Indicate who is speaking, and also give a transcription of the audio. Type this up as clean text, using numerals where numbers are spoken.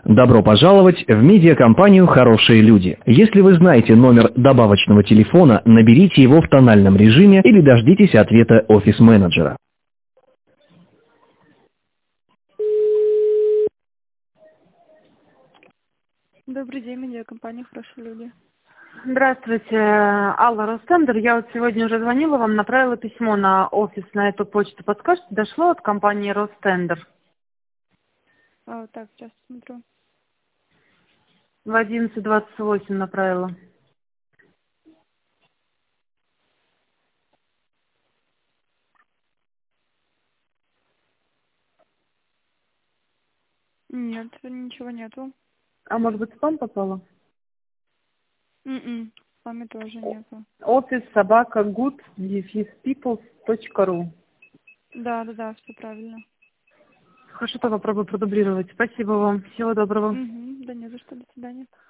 Speaker 1: Добро пожаловать в медиакомпанию «Хорошие люди». Если вы знаете номер добавочного телефона, наберите его в тональном режиме или дождитесь ответа офис-менеджера.
Speaker 2: Добрый день, медиакомпания «Хорошие люди».
Speaker 3: Здравствуйте, Алла Ростендер. Я вот сегодня уже звонила вам, направила письмо на офис, на эту почту. Подскажете, дошло от компании Ростендер?
Speaker 2: Так, сейчас смотрю.
Speaker 3: В 11:28 направила.
Speaker 2: Нет, ничего нету.
Speaker 3: А может быть, спам попало?
Speaker 2: С вами тоже нету.
Speaker 3: Офис собака good-peoples.ru.
Speaker 2: Да, все правильно.
Speaker 3: Хорошо, то попробую продублировать. Спасибо вам. Всего доброго.
Speaker 2: Да не за что, до свидания.